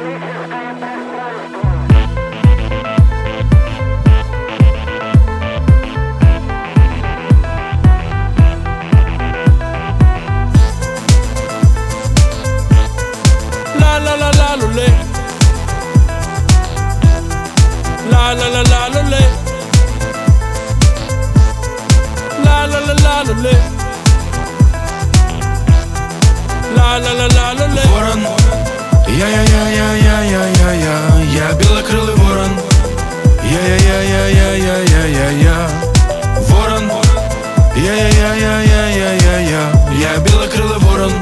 La la la la lule. La la la la lule. La la la la lule. La la la la луле. Ворон, я белокрылый ворон. Я ворон, я белокрылый ворон.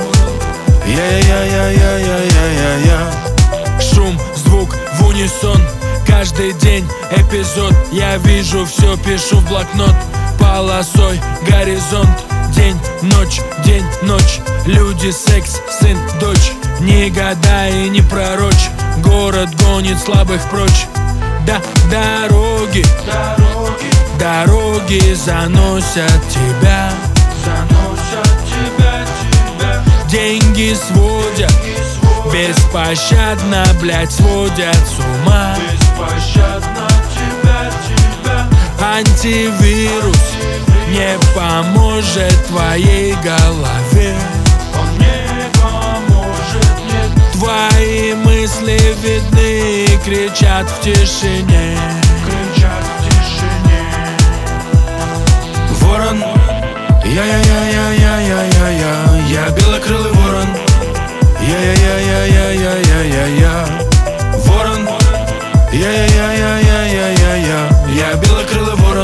Я. Шум, звук в унисон. Каждый день эпизод. Я вижу все, пишу в блокнот. Полосой горизонт. День, ночь, люди, секс, сын, дочь. Не гадай и не пророчь. Город гонит слабых прочь. Да, дороги заносят тебя. Деньги сводят, беспощадно, блять, сводят с ума. Антивирус не поможет твоей голове. Он не поможет, нет. Твои мысли видны и кричат в тишине. Ворон, я белокрылый ворон. Я ворон, я белокрылый ворон.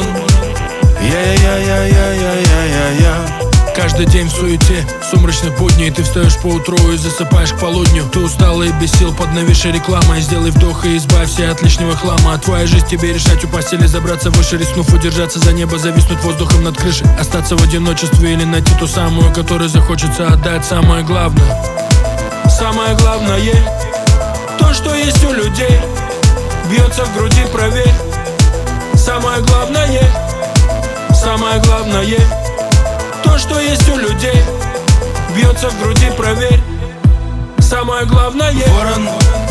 Я. Каждый день в суете сумрачных будней. Ты встаешь поутру и засыпаешь к полудню. Ты устал и без сил под нависшей рекламой. Сделай вдох и избавься от лишнего хлама. Твоя жизнь тебе решать, у постели забраться выше. Рискнув удержаться за небо, зависнуть воздухом над крышей. Остаться в одиночестве или найти ту самую, которой захочется отдать самое главное. Самое главное, то, что есть у людей, бьется в груди, проверь. Самое главное, то, что есть у людей, бьется в груди, проверь. Самое главное. Ворон,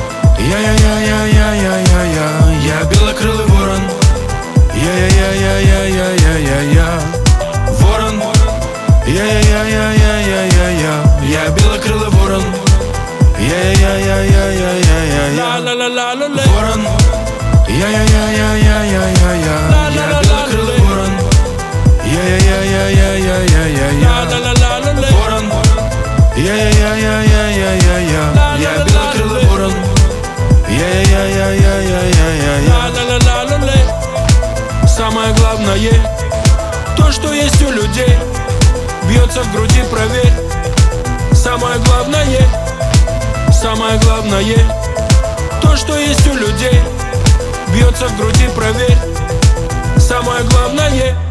я белокрылый ворон. Я ворон, я белокрылый ворон. La la la la lule. Ворон, я белокрылый ворон. Я La la la lule. ворон, я белокрылый ворон. La la la la lule. Самое главное, то, что есть у людей, бьется в груди, проверь. Самое главное, то, что есть у людей, бьется в груди, проверь. Самое главное.